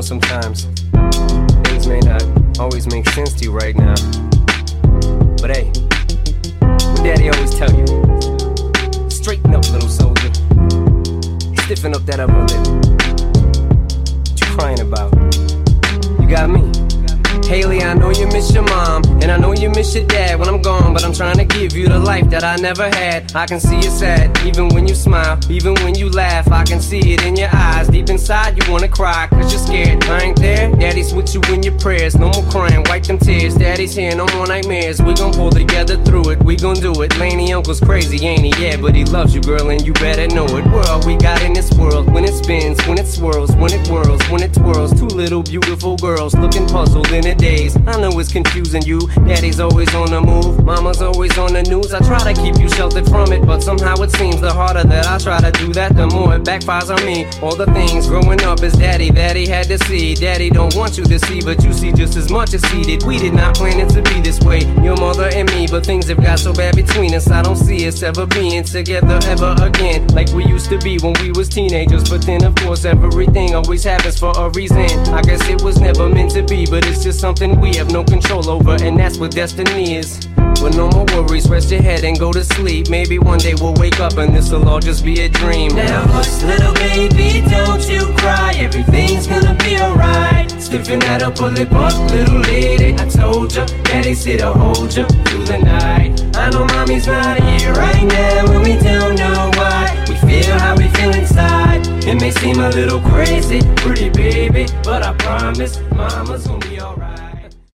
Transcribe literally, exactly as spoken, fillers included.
know sometimes things may not always make sense to you right now, but hey, what daddy always tell you, straighten up, little soldier, stiffen up that upper lip. What you crying about? You got me. Haley, I know you miss your mom, and I know you miss your dad when I'm gone, but I'm trying to give you the life that I never had. I can see you sad, even when you smile, even when you laugh, I can see it in your eyes. Deep inside you wanna cry, cause you're scared. I ain't there, daddy's with you in your prayers. No more crying, wipe them tears. Daddy's here, no more nightmares. We gon' pull together through it, we gon' do it. Laney uncle's crazy, ain't he? Yeah, but he loves you, girl, and you better know it. We're all we got in this world, when it spins, when it swirls, when it whirls, when it twirls. Two little beautiful girls looking puzzled in it days. I know it's confusing you. Daddy's always on the move, mama's always on the news. I try to keep you sheltered from it, but somehow it seems the harder that I try to do that, the more it backfires on me. All the things growing up as daddy that he had to see. Daddy don't want you to see, but you see just as much as he did. We did not plan it to be this way, your mother and me, but things have got so bad between us. I don't see us ever being together ever again, like we used to be when we was teenagers. But then of course everything always happens for a reason. I guess it was never meant to be, but it's just something we have no control over, and that's what destiny is. But no more worries, rest your head and go to sleep. Maybe one day we'll wake up and this'll all just be a dream. Now hush, little baby, don't you cry. Everything's gonna be alright. Stiffen that upper lip up, little lady. I told ya, daddy's here to hold ya through the night. I know mommy's not here right now, and we don't know why. We feel how we feel inside. It may seem a little crazy, pretty baby, but I promise mama's gonna be alright.